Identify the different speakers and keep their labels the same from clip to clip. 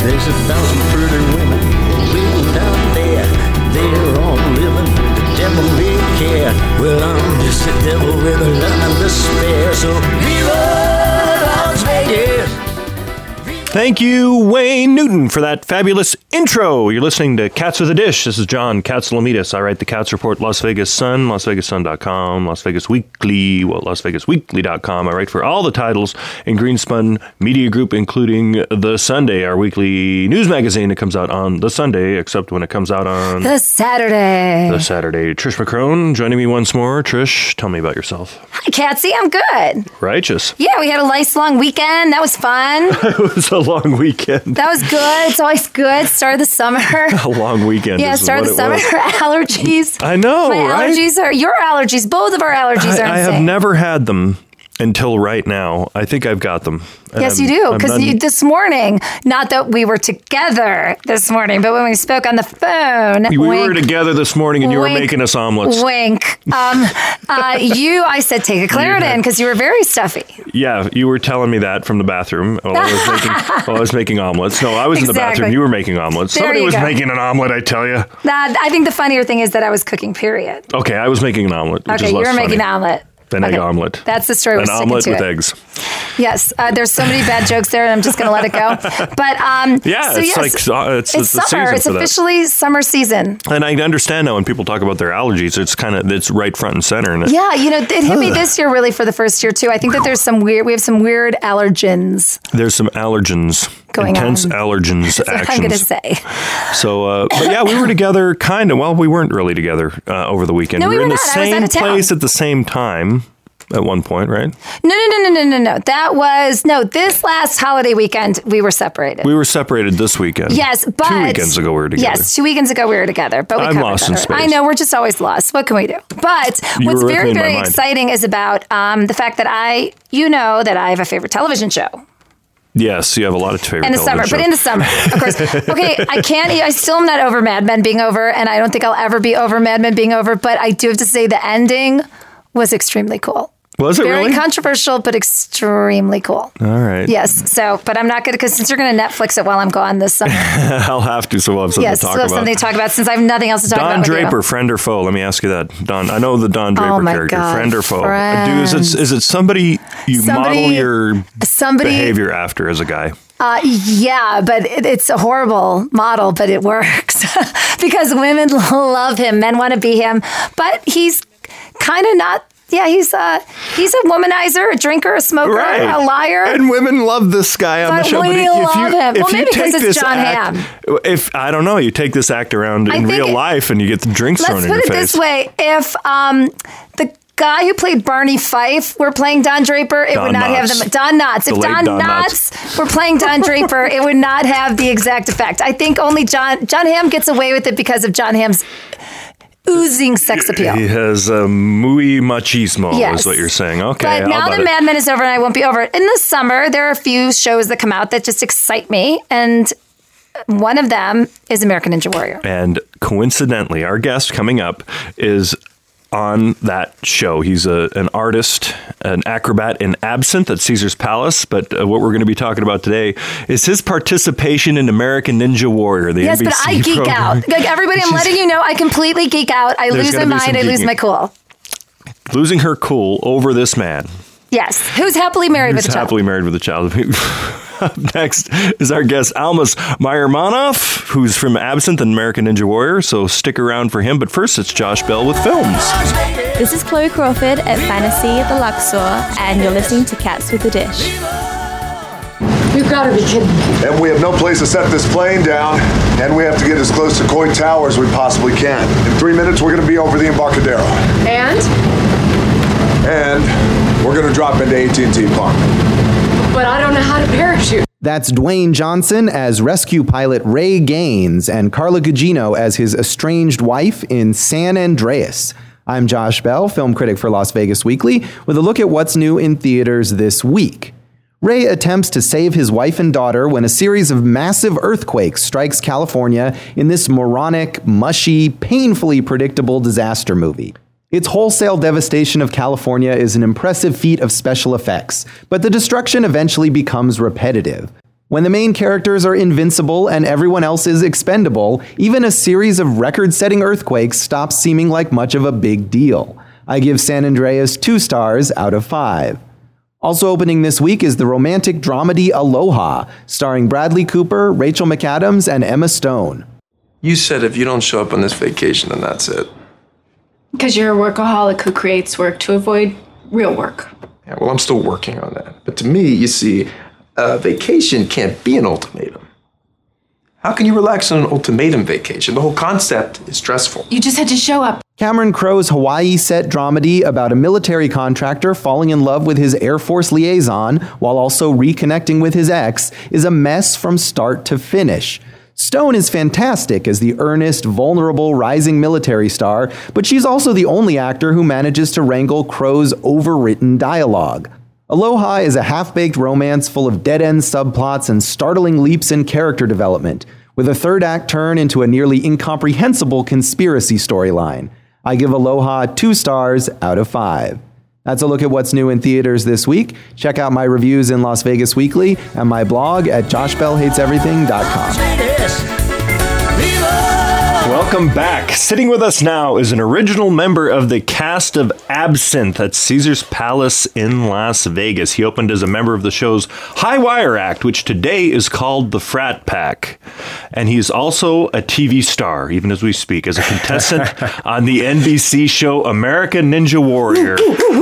Speaker 1: There's 1,000 pretty women living down there. They're all living, the devil may care. Well, I'm just a devil with a love and despair. So viva Las Vegas!
Speaker 2: Thank you, Wayne Newton, for that fabulous intro. You're listening to Cats with a Dish. This is John Katsilometis. I write the Cats Report, Las Vegas Sun, LasVegasSun.com, Las Vegas Weekly, LasVegasWeekly.com. I write for all the titles in Greenspun Media Group, including The Sunday, our weekly news magazine that comes out on the Sunday, except when it comes out on
Speaker 3: the Saturday.
Speaker 2: Trish McCrone joining me once more. Trish, tell me about yourself.
Speaker 3: Hi, Catsy. I'm good.
Speaker 2: Righteous.
Speaker 3: Yeah, we had a nice long weekend. That was fun.
Speaker 2: It was a long weekend.
Speaker 3: That was good. It's always good. Start of the summer.
Speaker 2: A long weekend.
Speaker 3: Yeah, start of the summer. Allergies.
Speaker 2: I know,
Speaker 3: My allergies are your allergies. Both of our allergies are insane.
Speaker 2: I have never had them until right now. I think I've got them.
Speaker 3: Yes, you do. Because this morning, not that we were together this morning, but when we spoke on the phone.
Speaker 2: We were together this morning and you were making us omelets.
Speaker 3: Wink. I said, take a Claritin because you were very stuffy.
Speaker 2: Yeah, you were telling me that from the bathroom while I was making omelets. No, I was in the bathroom. You were making omelets. Somebody was making an omelet, I tell you.
Speaker 3: I think the funnier thing is that I was cooking, period.
Speaker 2: Okay, I was making an omelet.
Speaker 3: Okay, you were making an omelet.
Speaker 2: An egg omelet.
Speaker 3: That's the story.
Speaker 2: An omelet with eggs.
Speaker 3: Yes, there's so many bad jokes there, and I'm just going to let it go. But
Speaker 2: yeah, it's the
Speaker 3: summer.
Speaker 2: Season
Speaker 3: it's officially summer season.
Speaker 2: And I understand now when people talk about their allergies, it's right front and center.
Speaker 3: Yeah, it hit me this year really for the first year too. I think that we have some weird allergens.
Speaker 2: There's some allergens.
Speaker 3: Going
Speaker 2: intense
Speaker 3: on.
Speaker 2: allergens
Speaker 3: That's
Speaker 2: actions.
Speaker 3: What I'm going to say.
Speaker 2: So, but yeah, we were together kind of. Well, we weren't really together over the weekend.
Speaker 3: No, we were
Speaker 2: in the
Speaker 3: not.
Speaker 2: same place at the same time. At one point, right?
Speaker 3: No. That was this last holiday weekend we were separated.
Speaker 2: We were separated this weekend.
Speaker 3: Yes, but
Speaker 2: 2 weekends ago we were together.
Speaker 3: Yes, 2 weekends ago we were together. But
Speaker 2: I'm lost in space.
Speaker 3: I know, we're just always lost. What can we do? But what's very, very exciting is about the fact that I have a favorite television show.
Speaker 2: Yes, you have a lot of favorite television shows.
Speaker 3: But in the summer, of course. Okay, I still am not over Mad Men being over, and I don't think I'll ever be over Mad Men being over, but I do have to say the ending was extremely cool.
Speaker 2: Was it
Speaker 3: very
Speaker 2: really?
Speaker 3: controversial, but extremely cool.
Speaker 2: All right.
Speaker 3: Yes. So, but I'm not going to, because since you're going to Netflix it while I'm gone this summer.
Speaker 2: I'll have to, so we'll have something to talk about.
Speaker 3: Yes, we'll have something to talk about since I have nothing else to talk about.
Speaker 2: Don Draper, friend or foe? Let me ask you that. Don, I know the Don Draper character.
Speaker 3: God,
Speaker 2: friend or foe?
Speaker 3: Friend.
Speaker 2: Is it somebody you model your behavior after as a guy?
Speaker 3: Yeah, but it's a horrible model, but it works because women love him. Men want to be him, but he's kind of not. Yeah, he's a womanizer, a drinker, a smoker, a liar.
Speaker 2: And women love this guy on the show.
Speaker 3: We love him. Well, maybe because it's John Hamm.
Speaker 2: If I don't know, you take this act around in real life and you get the drinks thrown in your face.
Speaker 3: Let's put it this way: if the guy who played Barney Fife were playing Don Draper, it would not have them. Don Knotts. If Don Knotts were playing Don Draper, it would not have the exact effect. I think only John Hamm gets away with it because of John Hamm's oozing sex appeal.
Speaker 2: He has a muy machismo, is what you're saying. Okay.
Speaker 3: But now that Mad Men is over and I won't be over it. In the summer, there are a few shows that come out that just excite me. And one of them is American Ninja Warrior.
Speaker 2: And coincidentally, our guest coming up is on that show. He's an artist, an acrobat in Absinthe at Caesar's Palace. But what we're going to be talking about today is his participation in American Ninja Warrior, the NBC
Speaker 3: but I geek
Speaker 2: program.
Speaker 3: out. Like everybody, I'm letting you know, I completely geek out. I lose my mind. I lose my cool.
Speaker 2: Losing her cool over this man.
Speaker 3: Yes. Who's happily married with a child.
Speaker 2: Happily married with a child. Up next is our guest, Almas Meyermanoff, who's from Absinthe and American Ninja Warrior, so stick around for him. But first, it's Josh Bell with films.
Speaker 4: This is Chloe Crawford at Fantasy at the Luxor, and you're listening to Cats with a Dish.
Speaker 5: You've got to be kidding me.
Speaker 6: And we have no place to set this plane down, and we have to get as close to Coit Tower as we possibly can. In 3 minutes, we're going to be over the Embarcadero.
Speaker 5: And
Speaker 6: we're going to drop into AT&T Park.
Speaker 5: But I don't know how to parachute.
Speaker 7: That's Dwayne Johnson as rescue pilot Ray Gaines and Carla Gugino as his estranged wife in San Andreas. I'm Josh Bell, film critic for Las Vegas Weekly, with a look at what's new in theaters this week. Ray attempts to save his wife and daughter when a series of massive earthquakes strikes California in this moronic, mushy, painfully predictable disaster movie. Its wholesale devastation of California is an impressive feat of special effects, but the destruction eventually becomes repetitive. When the main characters are invincible and everyone else is expendable, even a series of record-setting earthquakes stops seeming like much of a big deal. I give San Andreas 2 stars out of 5. Also opening this week is the romantic dramedy Aloha, starring Bradley Cooper, Rachel McAdams, and Emma Stone.
Speaker 8: You said if you don't show up on this vacation, then that's it.
Speaker 5: Because you're a workaholic who creates work to avoid real work.
Speaker 8: Yeah, well, I'm still working on that. But to me, you see, a vacation can't be an ultimatum. How can you relax on an ultimatum vacation? The whole concept is stressful.
Speaker 5: You just had to show up.
Speaker 7: Cameron Crowe's Hawaii set dramedy about a military contractor falling in love with his Air Force liaison while also reconnecting with his ex is a mess from start to finish. Stone is fantastic as the earnest, vulnerable, rising military star, but she's also the only actor who manages to wrangle Crowe's overwritten dialogue. Aloha is a half-baked romance full of dead-end subplots and startling leaps in character development, with a third-act turn into a nearly incomprehensible conspiracy storyline. I give Aloha 2 stars out of 5. That's a look at what's new in theaters this week. Check out my reviews in Las Vegas Weekly and my blog at joshbellhateseverything.com.
Speaker 2: Welcome back. Sitting with us now is an original member of the cast of Absinthe at Caesar's Palace in Las Vegas. He opened as a member of the show's High Wire act, which today is called The Frat Pack. And he's also a TV star, even as we speak, as a contestant on the NBC show American Ninja Warrior.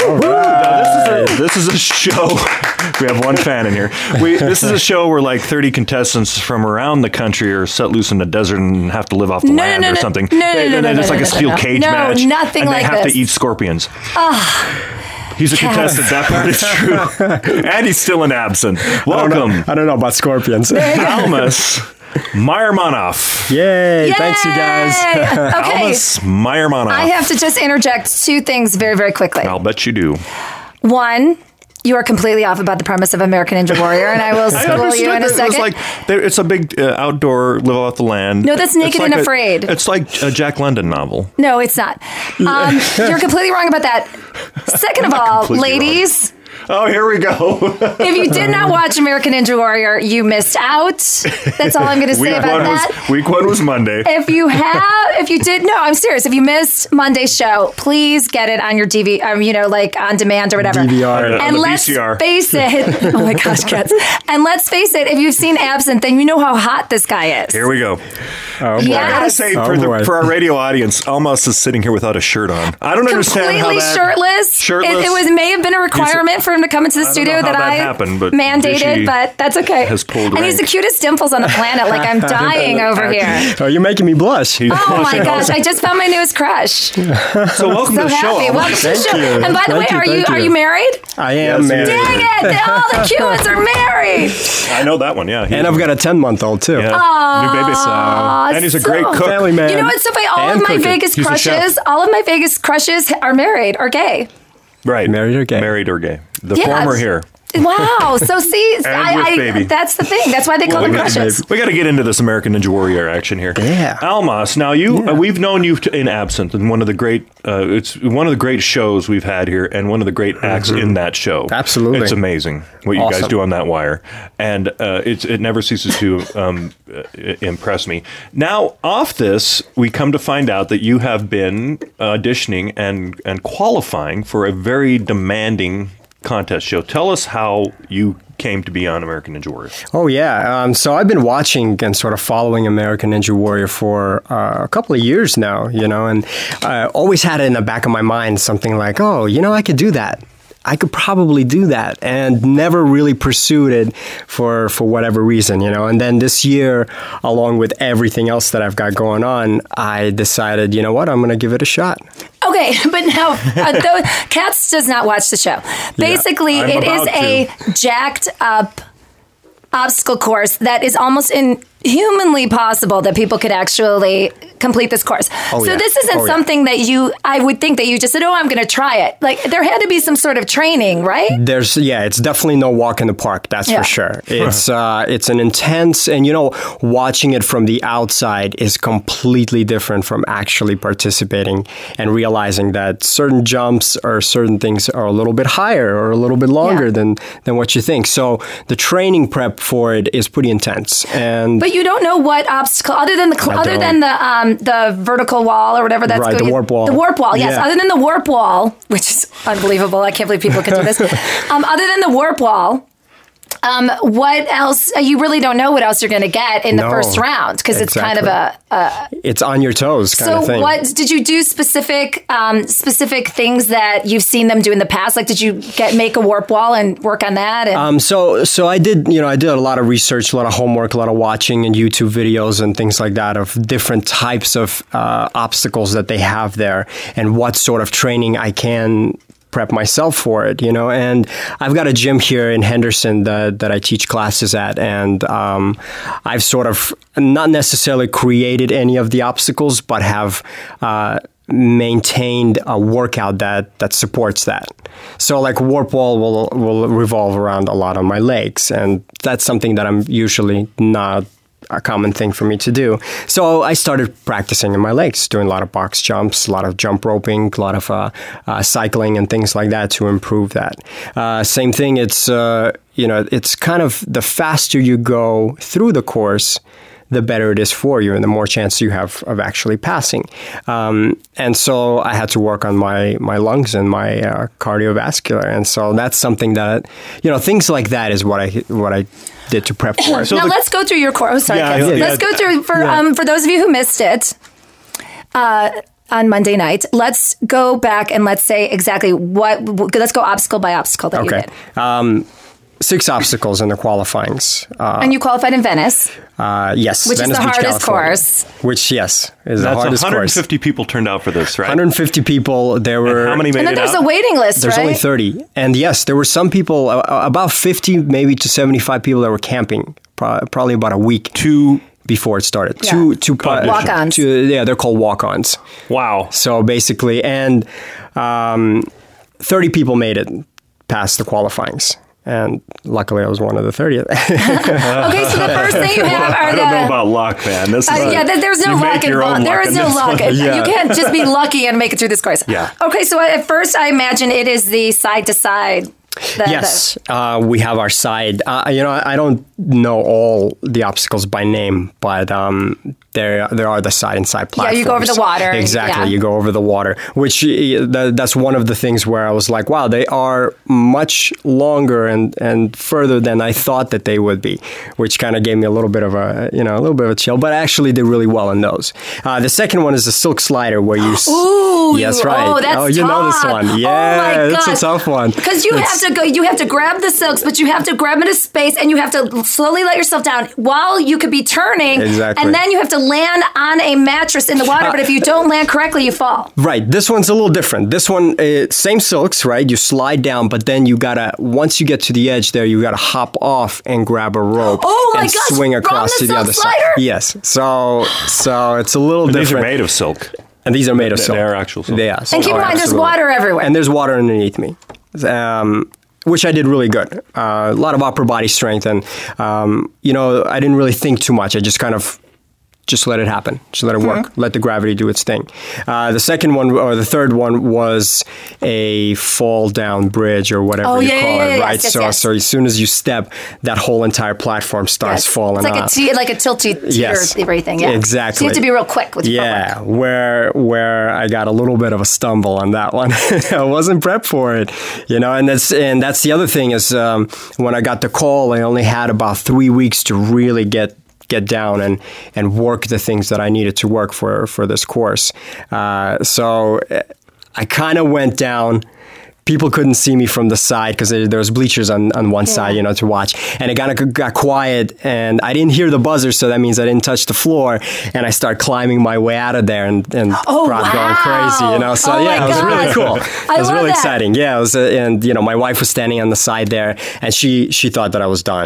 Speaker 2: Now, this is a show. We have one fan in here. This is a show where like 30 contestants from around the country are set loose in the desert and have to live off the land or something. It's like a steel cage match.
Speaker 3: Nothing like this.
Speaker 2: And they have to eat scorpions. He's a contestant. That part is true. And he's still an Absinthe. Welcome.
Speaker 9: I don't know about scorpions.
Speaker 2: Almas Meyermanoff.
Speaker 9: Yay. Thanks, you guys.
Speaker 3: Okay.
Speaker 2: Almas Meyermanoff.
Speaker 3: I have to just interject 2 things very, very quickly.
Speaker 2: I'll bet you do.
Speaker 3: 1, you are completely off about the premise of American Ninja Warrior, and I will school you in a second.
Speaker 2: It's a big outdoor live off the land.
Speaker 3: No, that's Naked and Afraid.
Speaker 2: It's like a Jack London novel.
Speaker 3: No, it's not. You're completely wrong about that. Second of all, ladies...
Speaker 2: Oh, here we go.
Speaker 3: If you did not watch American Ninja Warrior, you missed out. That's all I'm going to say about that.
Speaker 2: Week 1 was Monday.
Speaker 3: I'm serious. If you missed Monday's show, please get it on your DVD, like on demand or whatever.
Speaker 9: DVR.
Speaker 3: And let's face it. Oh my gosh, cats. And let's face it, if you've seen Absinthe, then you know how hot this guy is.
Speaker 2: Here we go.
Speaker 9: Oh, boy.
Speaker 3: Yes.
Speaker 2: I gotta say, for our radio audience, Almas is sitting here without a shirt on. I don't understand how that...
Speaker 3: shirtless. It may have been a requirement for him to come into the studio that I mandated, but that's okay. And he's the cutest dimples on the planet. Like, I'm dying over here.
Speaker 9: Oh, you're making me blush.
Speaker 3: Oh my gosh, I just found my newest crush.
Speaker 2: So welcome to the show.
Speaker 3: Welcome to the show. And by the way, are you married?
Speaker 9: I am married.
Speaker 3: Dang it! All the cute ones are married.
Speaker 2: I know that one, yeah.
Speaker 9: And I've got a 10-month-old too.
Speaker 2: Yeah. New baby. And he's a great cook.
Speaker 9: Family man.
Speaker 3: You know what's so funny? All of my Vegas crushes are married or gay.
Speaker 2: Right.
Speaker 9: Married or gay.
Speaker 2: Married or gay. The former here.
Speaker 3: Wow. So see,
Speaker 2: baby.
Speaker 3: That's the thing. That's why they call them crushes.
Speaker 2: We got to get into this American Ninja Warrior action here.
Speaker 9: Yeah.
Speaker 2: Almas, now we've known you in Absinthe, and one of the great shows we've had here, and one of the great acts in that show.
Speaker 9: Absolutely.
Speaker 2: It's amazing what you guys do on that wire, and it never ceases to impress me. Now, off this, we come to find out that you have been auditioning and qualifying for a very demanding contest show. Tell us how you came to be on American Ninja Warrior.
Speaker 9: Oh, yeah. So I've been watching and sort of following American Ninja Warrior for a couple of years now, and I always had it in the back of my mind, something like, I could do that. I could probably do that, and never really pursued it for whatever reason, And then this year, along with everything else that I've got going on, I decided, I'm going to give it a shot.
Speaker 3: Okay, but now, Katz does not watch the show. Basically, it is a jacked up obstacle course that is almost inhumanly possible that people could actually complete this course.
Speaker 9: Oh,
Speaker 3: so
Speaker 9: yeah.
Speaker 3: this isn't something that I would think that you just said, I'm going to try it. Like there had to be some sort of training, right?
Speaker 9: It's definitely no walk in the park. That's for sure. It's an intense, and watching it from the outside is completely different from actually participating and realizing that certain jumps or certain things are a little bit higher or a little bit longer than what you think. So the training prep for it is pretty intense.
Speaker 3: But you don't know what obstacle other than the vertical wall or whatever that's
Speaker 9: the warp wall.
Speaker 3: The warp wall, yes. Yeah. Other than the warp wall, which is unbelievable. I can't believe people can do this. Other than the warp wall, what else? You really don't know what else you're going to get in the first round because it's kind of
Speaker 9: it's on your toes kind of thing.
Speaker 3: So what did you do specific things that you've seen them do in the past? Like did you make a warp wall and work on that? And
Speaker 9: So I did a lot of research, a lot of homework, a lot of watching and YouTube videos and things like that of different types of obstacles that they have there and what sort of training I can prep myself for it, and I've got a gym here in Henderson that I teach classes at, and I've sort of not necessarily created any of the obstacles, but have maintained a workout that supports that. So like warp wall will revolve around a lot on my legs, and that's something that I'm usually not a common thing for me to do. So I started practicing in my legs, doing a lot of box jumps, a lot of jump roping, a lot of cycling and things like that to improve that. Same thing, it's kind of the faster you go through the course, the better it is for you and the more chance you have of actually passing. And so I had to work on my lungs and my cardiovascular. And so that's something that, things like that is what I did to prep for it.
Speaker 3: So now let's go through your course. Oh, sorry, let's go through for those of you who missed it on Monday night. Let's go back and let's say exactly let's go obstacle by obstacle that you did.
Speaker 9: 6 obstacles in the qualifyings.
Speaker 3: And you qualified in Venice.
Speaker 9: Yes.
Speaker 3: Which
Speaker 9: Venice
Speaker 3: is the
Speaker 9: Beach,
Speaker 3: hardest
Speaker 9: California.
Speaker 3: course.
Speaker 9: Which, yes, is the hardest
Speaker 2: 150
Speaker 9: course.
Speaker 2: people turned out for this, right?
Speaker 9: 150 people. There were...
Speaker 2: And how many made it out?
Speaker 3: And then there's a waiting list,
Speaker 9: There's
Speaker 3: right?
Speaker 9: only 30. And yes, there were some people, about 50, maybe to 75 people that were camping, probably about a week before it started.
Speaker 3: Yeah.
Speaker 9: Two
Speaker 3: walk-ons.
Speaker 9: They're called walk-ons.
Speaker 2: Wow.
Speaker 9: So basically, and 30 people made it past the qualifyings. And luckily, I was one of the 30th.
Speaker 3: Okay, so the first thing you have are
Speaker 2: I don't know about luck, man. This is
Speaker 3: there's no luck involved. There is no luck. You can't just be lucky and make it through this course.
Speaker 2: Yeah.
Speaker 3: Okay, so at first, I imagine it is the side-to-side.
Speaker 9: Yes, we have our side. I don't know all the obstacles by name, but there are the side and side platforms.
Speaker 3: Yeah, you go over the water.
Speaker 9: Exactly,
Speaker 3: yeah.
Speaker 9: You go over the water, which that's one of the things where I was like, wow, they are much longer and further than I thought that they would be, which kind of gave me a little bit of a chill. But I actually did really well in those. The second one is the silk slider, where you.
Speaker 3: Ooh,
Speaker 9: yes, right.
Speaker 3: Oh, that's
Speaker 9: you know this one. Yeah,
Speaker 3: it's
Speaker 9: a tough one.
Speaker 3: Because you have to grab the silks, but you have to grab them in a space, and you have to slowly let yourself down while you could be turning.
Speaker 9: Exactly.
Speaker 3: And then you have to land on a mattress in the water, but if you don't land correctly, you fall.
Speaker 9: Right. This one's a little different. This one, same silks, right? You slide down, but then once you get to the edge there, you gotta hop off and grab a rope and swing across to the other side. Yes. So it's a little different.
Speaker 2: These are made of silk.
Speaker 9: And these are made of silk.
Speaker 2: They're actual silk.
Speaker 9: Yeah.
Speaker 3: And keep in mind, there's water everywhere.
Speaker 9: And there's water underneath me. Which I did really good. A lot of upper body strength. And, I didn't really think too much. I just kind of just let it happen. Just let it work. Let the gravity do its thing. The second one, or the third one, was a fall down bridge or whatever you call it, right?
Speaker 3: Yes,
Speaker 9: so as soon as you step, that whole entire platform starts falling
Speaker 3: off.
Speaker 9: It's
Speaker 3: like a tilty everything. Yeah,
Speaker 9: exactly.
Speaker 3: So you have to be real quick with your
Speaker 9: footwork. Where I got a little bit of a stumble on that one. I wasn't prepped for it, and that's the other thing is when I got the call, I only had about 3 weeks to really get down and work the things that I needed to work for this course. So I kind of went down. People couldn't see me from the side because there was bleachers on one side, to watch. And it got quiet, and I didn't hear the buzzer, so that means I didn't touch the floor. And I started climbing my way out of there and going crazy, So it was really cool. It was really exciting. Yeah, it was, and my wife was standing on the side there, and she thought that I was done.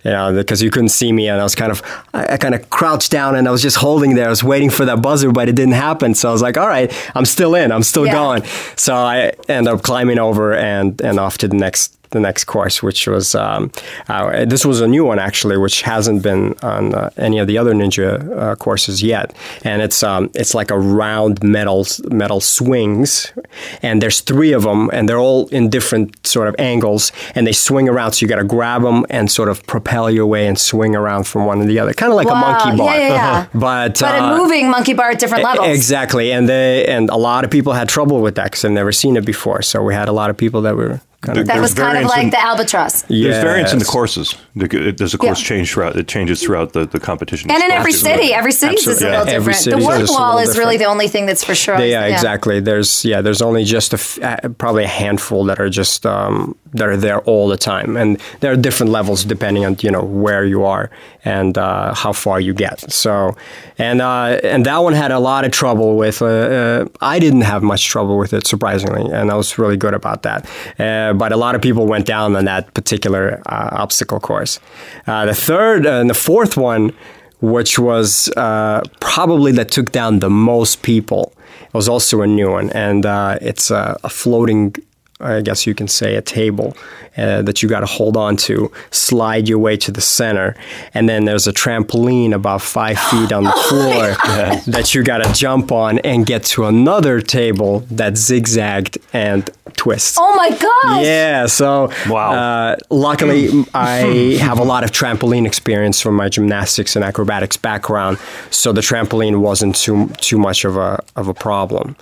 Speaker 9: because you couldn't see me, and I kind of crouched down, and I was just holding there. I was waiting for that buzzer, but it didn't happen. So I was like, all right, I'm still in. I'm still going. So I ended up climbing over and off to the next course, which was this was a new one actually, which hasn't been on any of the other ninja courses yet. And it's like a round metal swings, and there's 3 of them, and they're all in different sort of angles, and they swing around. So you got to grab them and sort of propel your way and swing around from one to the other, kind of like a monkey bar.
Speaker 3: Yeah.
Speaker 9: But
Speaker 3: a moving monkey bar at different levels.
Speaker 9: Exactly, and a lot of people had trouble with that because they've never seen it before. So we had a lot of people that were.
Speaker 3: That was kind of like the albatross.
Speaker 2: There's variants in the courses. There's a course change throughout. It changes throughout the competition.
Speaker 3: And in every city is a little different. The work wall is really the only thing that's for sure.
Speaker 9: Exactly. There's only just probably a handful that are just that are there all the time, and there are different levels depending on where you are and how far you get. So, and that one had a lot of trouble with. I didn't have much trouble with it, surprisingly, and I was really good about that. But a lot of people went down on that particular obstacle course. The third and the fourth one, which was probably that took down the most people, it was also a new one. And it's a floating, I guess you can say, a table that you got to hold on to, slide your way to the center. And then there's a trampoline about 5 feet on the floor that you got to jump on and get to another table that zigzagged and twists.
Speaker 3: Oh my gosh!
Speaker 9: Yeah, so luckily I have a lot of trampoline experience from my gymnastics and acrobatics background, so the trampoline wasn't too much of a problem.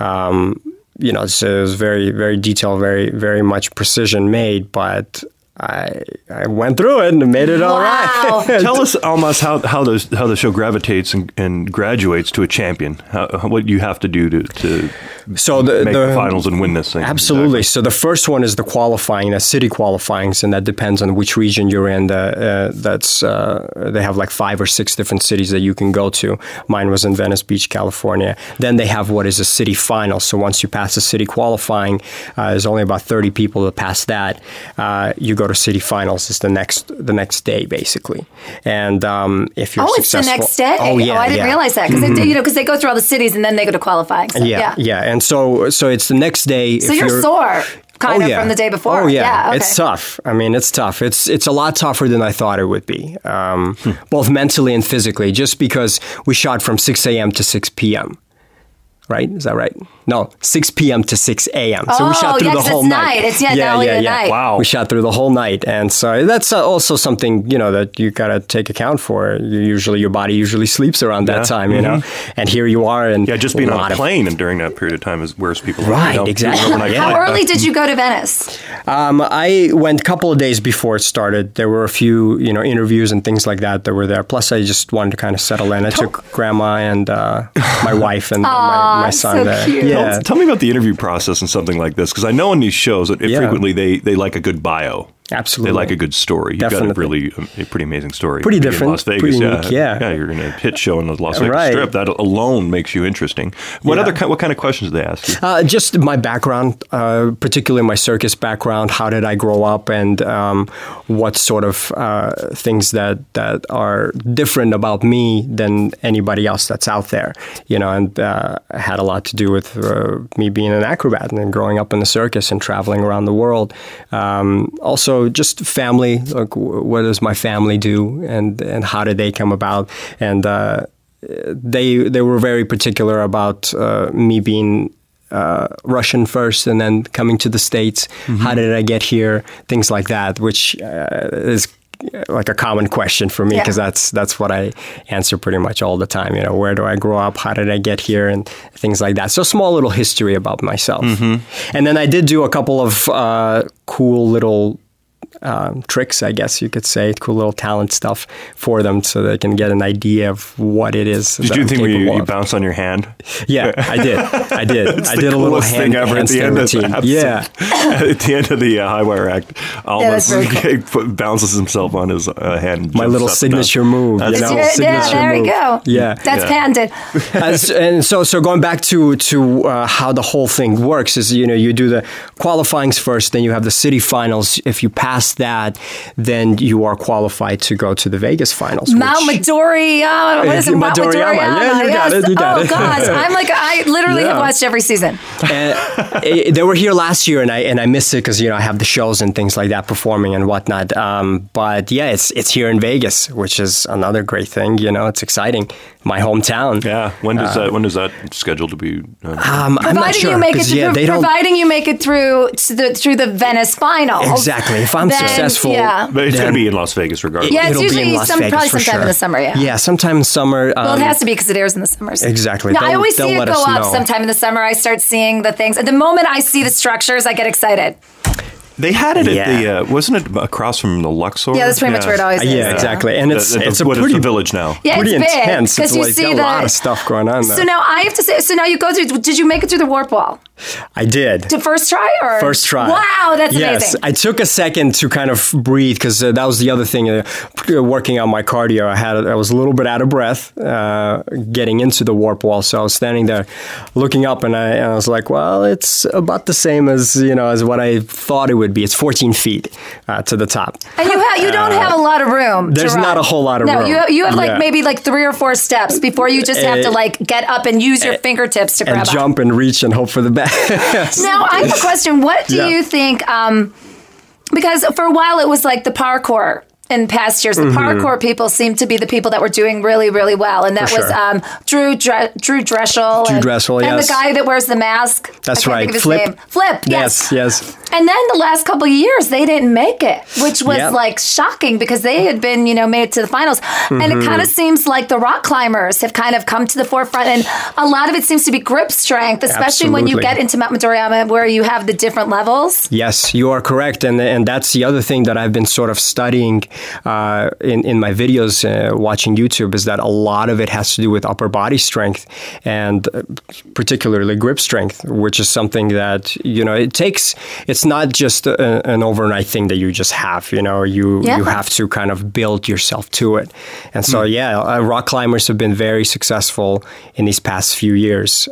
Speaker 9: So it was very, very detailed, very, very much precision made, but I went through it and made it all right.
Speaker 2: Tell us, Almas, how the show gravitates and graduates to a champion. What you have to do to make the finals and win this thing.
Speaker 9: Absolutely. Exactly. So the first one is the qualifying, the city qualifyings, and that depends on which region you're in. They have like 5 or 6 different cities that you can go to. Mine was in Venice Beach, California. Then they have what is a city final. So once you pass the city qualifying, there's only about 30 people that pass that. You go to city finals. It's the next day basically. And if you're successful,
Speaker 3: it's the next day.
Speaker 9: Oh yeah,
Speaker 3: I didn't realize that because they go through all the cities and then they go to qualifying. So,
Speaker 9: yeah. And so it's the next day.
Speaker 3: So you're sore. Kind of from the day before.
Speaker 9: Oh yeah, okay. It's tough. I mean, it's tough. It's a lot tougher than I thought it would be, both mentally and physically. Just because we shot from 6 a.m. to 6 p.m. Right? Is that right? No, 6 p.m. to 6 a.m. So we shot through the whole night.
Speaker 3: It's night.
Speaker 2: Wow.
Speaker 9: We shot through the whole night. And so that's also something, that you got to take account for. Your body usually sleeps around that time, And here you are. And
Speaker 2: just being on a plane and during that period of time is where people are.
Speaker 9: Right, exactly.
Speaker 3: How early did you go to Venice?
Speaker 9: I went a couple of days before it started. There were a few, interviews and things like that were there. Plus, I just wanted to kind of settle in. I took grandma and my wife and my son
Speaker 3: so
Speaker 9: there.
Speaker 3: Cute.
Speaker 9: Yeah.
Speaker 2: Tell me about the interview process and something like this, because I know in these shows that frequently they like a good bio.
Speaker 9: Absolutely.
Speaker 2: They like a good story. You've got a pretty amazing story.
Speaker 9: Pretty different.
Speaker 2: In Las Vegas,
Speaker 9: pretty unique,
Speaker 2: yeah, you're in a hit show in the Las Vegas Strip. That alone makes you interesting. What kind of questions do they ask you?
Speaker 9: Just my background, particularly my circus background. How did I grow up, and what sort of things that are different about me than anybody else that's out there. And had a lot to do with me being an acrobat and growing up in the circus and traveling around the world. Also, just family, like what does my family do, and how did they come about? And they were very particular about me being Russian first and then coming to the States. Mm-hmm. How did I get here? Things like that, which is like a common question for me, because that's what I answer pretty much all the time. Where do I grow up? How did I get here? And things like that. So small little history about myself. Mm-hmm. And then I did do a couple of cool little tricks, I guess you could say, cool little talent stuff for them so they can get an idea of what it is.
Speaker 2: Did you think you bounce on your hand?
Speaker 9: Yeah, I did. I did a little handstand routine.
Speaker 2: Yeah. At the end of the High Wire Act, Almas bounces himself on his hand.
Speaker 9: My little signature move.
Speaker 3: There you go.
Speaker 9: Yeah.
Speaker 3: That's patented.
Speaker 9: And so going back to how the whole thing works is, you do the qualifyings first, then you have the city finals. If you pass pass that, then you are qualified to go to the Vegas finals.
Speaker 3: Mount Midoriya. What is it? Mount Midoriya.
Speaker 9: Yeah, you got it. You got it.
Speaker 3: Oh gosh, I literally have watched every season.
Speaker 9: They were here last year, and I missed it because I have the shows and things like that, performing and whatnot. But yeah, it's here in Vegas, which is another great thing. It's exciting. My hometown.
Speaker 2: Yeah. When is that scheduled to be?
Speaker 9: I'm not sure.
Speaker 3: Providing you make it through the Venice finals.
Speaker 9: Exactly. If I'm successful,
Speaker 2: but it's going to be in Las Vegas regardless.
Speaker 3: Yeah, it's
Speaker 9: It'll
Speaker 3: usually
Speaker 9: be in Las Vegas
Speaker 3: probably
Speaker 9: for
Speaker 3: sometime
Speaker 9: sure.
Speaker 3: in the summer. Yeah.
Speaker 9: Yeah, sometime in summer.
Speaker 3: Well, it has to be because it airs in the summers.
Speaker 9: Exactly.
Speaker 3: No, I always see it go up sometime in the summer. I start seeing the things. At the moment I see the structures, I get excited.
Speaker 2: They had it at the, wasn't it across from the Luxor?
Speaker 3: Yeah, that's pretty much where it always is.
Speaker 9: Yeah, exactly. And it's a
Speaker 2: pretty village now.
Speaker 3: Yeah,
Speaker 9: pretty
Speaker 3: it's big,
Speaker 9: intense. It's
Speaker 3: you
Speaker 9: like
Speaker 3: see
Speaker 9: a lot of stuff going on there.
Speaker 3: So now I have to say, now you go through, did you make it through the warp wall?
Speaker 9: I did.
Speaker 3: To first try or?
Speaker 9: First try.
Speaker 3: Wow, that's
Speaker 9: yes,
Speaker 3: amazing.
Speaker 9: I took a second to kind of breathe because that was the other thing. Working on my cardio, I was a little bit out of breath getting into the warp wall. So I was standing there looking up and I was like, well, it's about the same as what I thought it would be. It's 14 feet to the top.
Speaker 3: And you don't have a lot of room.
Speaker 9: There's not a whole lot of room.
Speaker 3: No, you have maybe 3 or 4 steps before you just have to get up and use your fingertips to grab
Speaker 9: and jump and reach and hope for the best.
Speaker 3: Now I have a question. What do you think? Because for a while it was like the parkour. In past years, the parkour people seemed to be the people that were doing really, really well, and that was Drew Dressel.
Speaker 9: Drew Dressel,
Speaker 3: and the guy that wears the mask.
Speaker 9: That's
Speaker 3: I can't
Speaker 9: right.
Speaker 3: think of his
Speaker 9: Flip.
Speaker 3: name. Flip. Yes.
Speaker 9: And
Speaker 3: then the last couple of years, they didn't make it, which was shocking because they had been, made it to the finals. And it kind of seems like the rock climbers have kind of come to the forefront, and a lot of it seems to be grip strength, especially when you get into Mount Midoriya, where you have the different levels.
Speaker 9: Yes, you are correct, and that's the other thing that I've been sort of studying in my videos, watching YouTube, is that a lot of it has to do with upper body strength and particularly grip strength, which is something that it takes. It's not just an overnight thing that you just have. You have to kind of build yourself to it, and so rock climbers have been very successful in these past few years.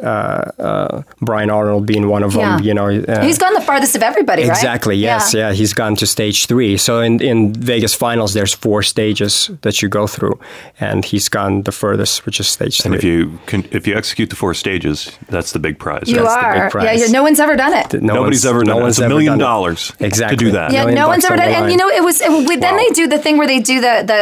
Speaker 9: Brian Arnold being one of them.
Speaker 3: He's gone the farthest of everybody, right?
Speaker 9: Exactly. Yes. Yeah. He's gone to stage 3. So in Vegas finals, there's 4 stages that you go through, and he's gone the furthest, which is stage 3.
Speaker 2: And if you execute the 4 stages, that's the big prize.
Speaker 3: You
Speaker 2: That's
Speaker 3: are.
Speaker 2: the big prize.
Speaker 3: Yeah. No one's ever done it.
Speaker 2: Nobody's ever done it. It's $1 million
Speaker 9: exactly
Speaker 2: to do that.
Speaker 3: Yeah, no one's ever done it. And then they do the thing where they do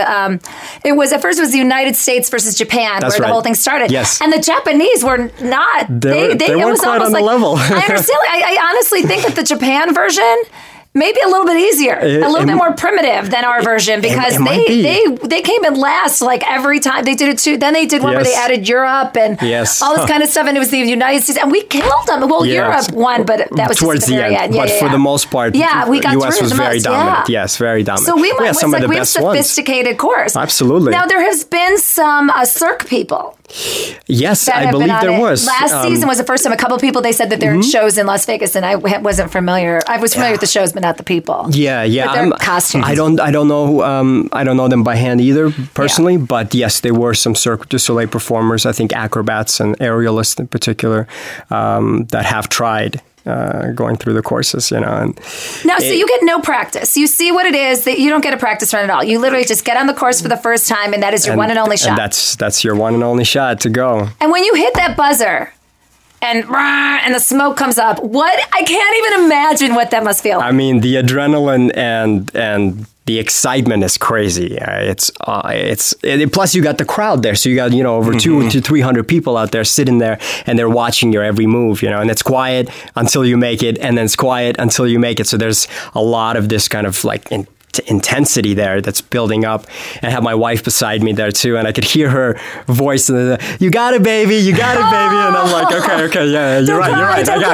Speaker 3: it was at first it was the United States versus Japan where the whole thing started.
Speaker 9: Yes.
Speaker 3: And the Japanese were not.
Speaker 9: They weren't quite on the level.
Speaker 3: I understand. I honestly think that the Japan version. Maybe a little bit easier, a little bit more primitive than our version because they came in last every time they did it too. Then they did one where they added Europe and all this kind of stuff, and it was the United States, and we killed them. Well, Europe won, but that was
Speaker 9: towards
Speaker 3: just the very end.
Speaker 9: But for the most part,
Speaker 3: we got
Speaker 9: US
Speaker 3: through
Speaker 9: was
Speaker 3: the
Speaker 9: very
Speaker 3: most,
Speaker 9: dominant. Yes, very dominant.
Speaker 3: So we have
Speaker 9: some of the
Speaker 3: we have
Speaker 9: best ones.
Speaker 3: sophisticated course.
Speaker 9: Absolutely.
Speaker 3: Now there has been some Cirque people.
Speaker 9: Yes, I believe there was.
Speaker 3: Last season was the first time a couple of people, they said that they're in shows in Las Vegas, and I wasn't familiar. I was familiar with the shows, but not the people.
Speaker 9: Yeah.
Speaker 3: With their costumes.
Speaker 9: I don't know them by hand either personally, but yes, there were some Cirque du Soleil performers. I think acrobats and aerialists in particular that have tried. Going through the courses, And
Speaker 3: now, so you get no practice. You see what it is that you don't get a practice run at all. You literally just get on the course for the first time, and that is your one and only shot.
Speaker 9: And that's your one and only shot to go.
Speaker 3: And when you hit that buzzer, and the smoke comes up, I can't even imagine what that must feel like.
Speaker 9: I mean, the adrenaline and the excitement is crazy. Plus you got the crowd there, so you got over 200 to 300 people out there sitting there, and they're watching your every move. And it's quiet until you make it, and then it's quiet until you make it. So there's a lot of this kind of intensity there that's building up. And I have my wife beside me there too, and I could hear her voice, you got it, baby, you got it, baby. And I'm like, okay, yeah, you're right, I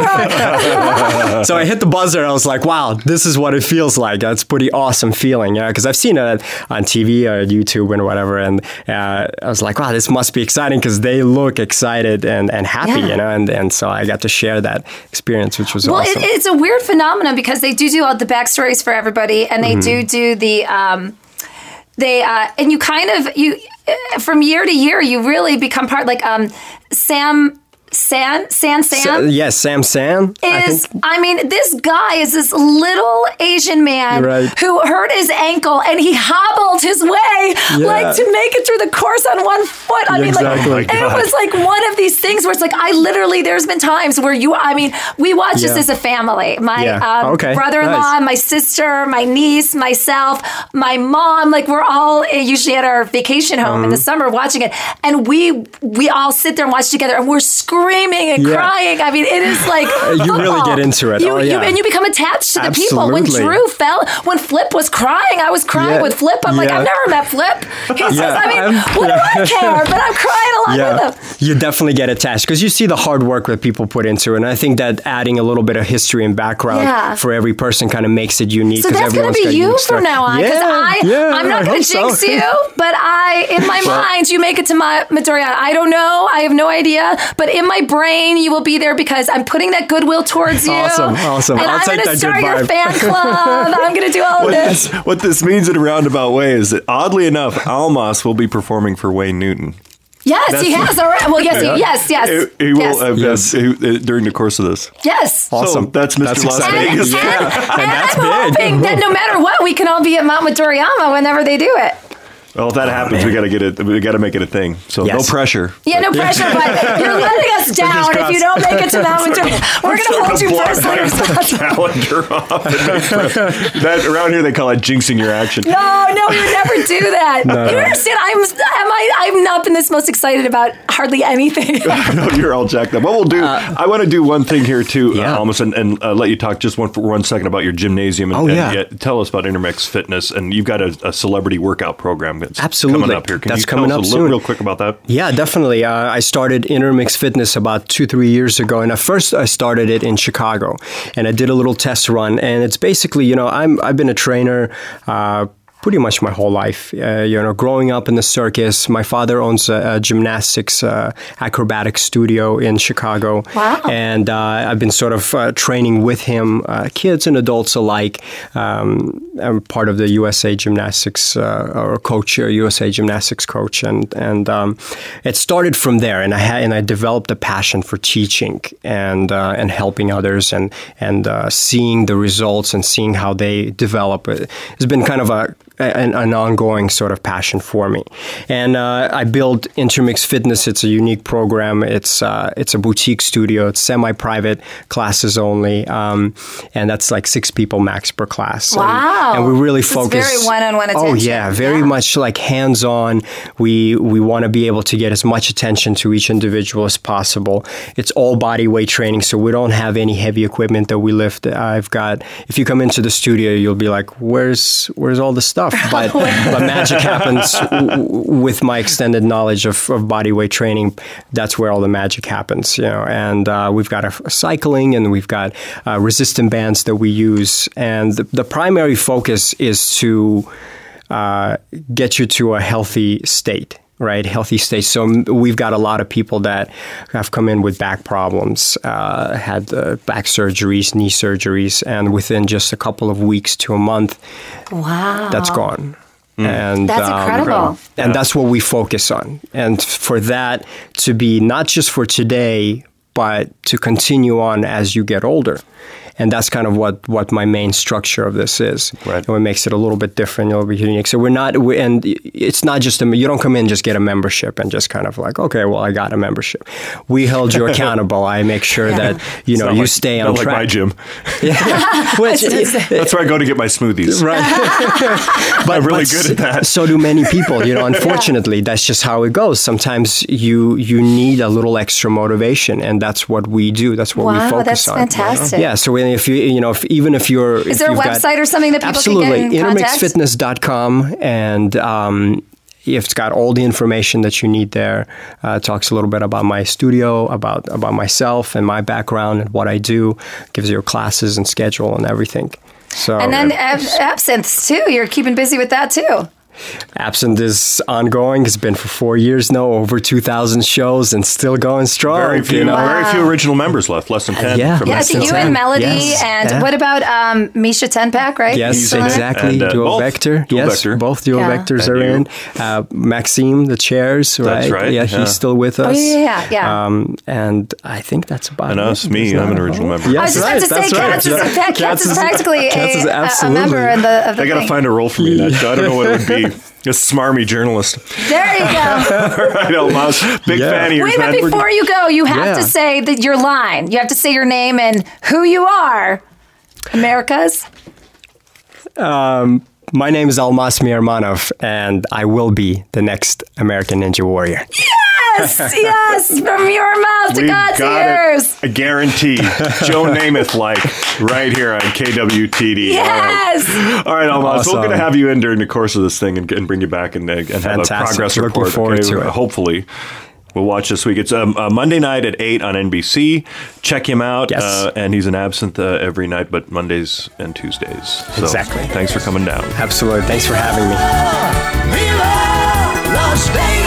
Speaker 9: got it. So I hit the buzzer, I was like, wow, this is what it feels like. That's pretty awesome feeling, because I've seen it on TV or YouTube and whatever, and I was like, wow, this must be exciting, because they look excited and happy, and so I got to share that experience, which was awesome.
Speaker 3: Well, it's a weird phenomenon, because they do all the backstories for everybody, and they do the and you kind of from year to year you really become part, Sam Sam?
Speaker 9: Yes, Sam San.
Speaker 3: This guy is this little Asian man who hurt his ankle and he hobbled his way to make it through the course on one foot. And it was like one of these things where it's like, there's been times where we watch this as a family. My brother-in-law, my sister, my niece, myself, my mom, we're all usually at our vacation home in the summer watching it. And we all sit there and watch together and we're screaming and crying. It is like...
Speaker 9: you really get into it.
Speaker 3: And you become attached to the people. When Drew fell, when Flip was crying, I was crying with Flip. I'm like, I've never met Flip. He says, what do I care? But I'm crying along with him.
Speaker 9: You definitely get attached because you see the hard work that people put into it. And I think that adding a little bit of history and background for every person kind of makes it unique.
Speaker 3: So that's going to be you from now on. Because I'm not going to jinx you, but in my mind, you make it to Midoriya. I don't know. I have no idea. But in my brain, you will be there because I'm putting that goodwill towards you.
Speaker 9: Awesome.
Speaker 3: And I'm going to start your fan club. I'm going to do all of this.
Speaker 2: What this means in a roundabout way is that, oddly enough, Almas will be performing for Wayne Newton.
Speaker 3: Yes, he has already. Well, yes.
Speaker 2: He will during the course of this.
Speaker 3: Yes.
Speaker 9: Awesome.
Speaker 2: So that's Mr. Las Vegas.
Speaker 3: And that's I'm hoping that no matter what, we can all be at Mount Midoriyama whenever they do it.
Speaker 2: Well, if that happens, we got to get it. We got to make it a thing. So no pressure.
Speaker 3: Yeah, no pressure. But you're letting us down if you don't make it to Mount Midoriyama. We're going to hold you personally responsible.
Speaker 2: Calendar off. That around here they call it jinxing your action.
Speaker 3: No, we would never do that. No. You understand? I've not been this most excited about hardly anything.
Speaker 2: No, you're all jacked up. What we'll do, I want to do one thing here too, Almas, and let you talk just for 1 second about your gymnasium and tell us about Intermix Fitness, and you've got a celebrity workout program.
Speaker 9: Absolutely.
Speaker 2: Coming up here. Can
Speaker 9: That's
Speaker 2: you tell us
Speaker 9: soon.
Speaker 2: Real quick about that?
Speaker 9: Yeah, definitely. I started Intermix Fitness about 2-3 years ago, and at first I started it in Chicago, and I did a little test run, and it's basically, I've been a trainer pretty much my whole life. Growing up in the circus, my father owns a gymnastics acrobatic studio in Chicago.
Speaker 3: Wow.
Speaker 9: And I've been sort of training with him, kids and adults alike. I'm part of the USA Gymnastics or coach, USA Gymnastics coach, and it started from there. And I developed a passion for teaching and helping others and seeing the results and seeing how they develop. It's been kind of an ongoing sort of passion for me. And I built Intermix Fitness. It's a unique program. It's a boutique studio. It's semi-private classes only. And that's like 6 people max per class.
Speaker 3: Wow.
Speaker 9: And we really focus.
Speaker 3: It's very one-on-one attention.
Speaker 9: Oh, yeah. Very much like hands-on. We want to be able to get as much attention to each individual as possible. It's all body weight training, so we don't have any heavy equipment that we lift. If you come into the studio, you'll be like, where's all the stuff? But magic happens with my extended knowledge of body weight training. That's where all the magic happens, And we've got a cycling, and we've got resistant bands that we use. And the primary focus is to get you to a healthy state. Right, healthy state. So we've got a lot of people that have come in with back problems, had back surgeries, knee surgeries, and within just a couple of weeks to a month, that's gone. And
Speaker 3: that's incredible.
Speaker 9: And that's what we focus on. And for that to be not just for today, but to continue on as you get older. And that's kind of what my main structure of this is.
Speaker 2: Right.
Speaker 9: And what makes it a little bit different, a little bit unique. So and it's not just you don't come in and just get a membership and just kind of like, okay, well, I got a membership. We held you accountable. I make sure that, you stay on track.
Speaker 2: Like my gym.
Speaker 9: Yeah.
Speaker 2: That's where I go to get my smoothies.
Speaker 9: Right.
Speaker 2: But I'm really good at that.
Speaker 9: So do many people, unfortunately, that's just how it goes. Sometimes you need a little extra motivation, and that's what we do. That's what we focus on.
Speaker 3: That's fantastic.
Speaker 9: Yeah. So if you're...
Speaker 3: Is there a website or something that people can get in contact?
Speaker 9: Intermixfitness.com, and it's got all the information that you need there. It talks a little bit about my studio, about myself and my background and what I do. Gives you classes and schedule and everything. So,
Speaker 3: and then absinthe too. You're keeping busy with that too.
Speaker 9: Absinthe is ongoing. It's been for 4 years now, over 2,000 shows, and still going strong.
Speaker 2: Very few original members left, less than 10.
Speaker 9: Yeah.
Speaker 3: Yeah, so you and Melody, and what about Misha Tenpak, right?
Speaker 9: Yes, exactly.
Speaker 2: And,
Speaker 9: Dual Vector. Both Dual Vectors are in. Maxime, the chairs, right?
Speaker 2: That's right.
Speaker 9: Yeah, he's still with us.
Speaker 3: Yeah.
Speaker 9: And I think that's about
Speaker 2: and
Speaker 9: it.
Speaker 2: us, me, I'm an original member.
Speaker 9: Yes,
Speaker 3: I was just about to say, Katz is practically a member of the
Speaker 2: They got to find a role for me. I don't know what it would be. A smarmy journalist.
Speaker 3: There you go.
Speaker 2: All right, Almas. Big fan of yours,
Speaker 3: Wait, but before you go, you have to say your line. You have to say your name and who you are. Americas.
Speaker 9: My name is Almas Mirmanov, and I will be the next American Ninja Warrior.
Speaker 3: Yes, from your mouth to God's ears.
Speaker 2: I guarantee. Joe Namath, right here on KWTD.
Speaker 3: Yes.
Speaker 2: All right, Almas.
Speaker 9: Awesome.
Speaker 2: We're going to have you in during the course of this thing and bring you back and have a progress report.
Speaker 9: Looking forward to it.
Speaker 2: Hopefully. We'll watch this week. It's Monday night at 8 on NBC. Check him out.
Speaker 9: Yes.
Speaker 2: And he's an Absinthe every night, but Mondays and Tuesdays. So
Speaker 9: exactly.
Speaker 2: Thanks for coming down.
Speaker 9: Absolutely. Thanks for having me.
Speaker 1: Viva Las Vegas.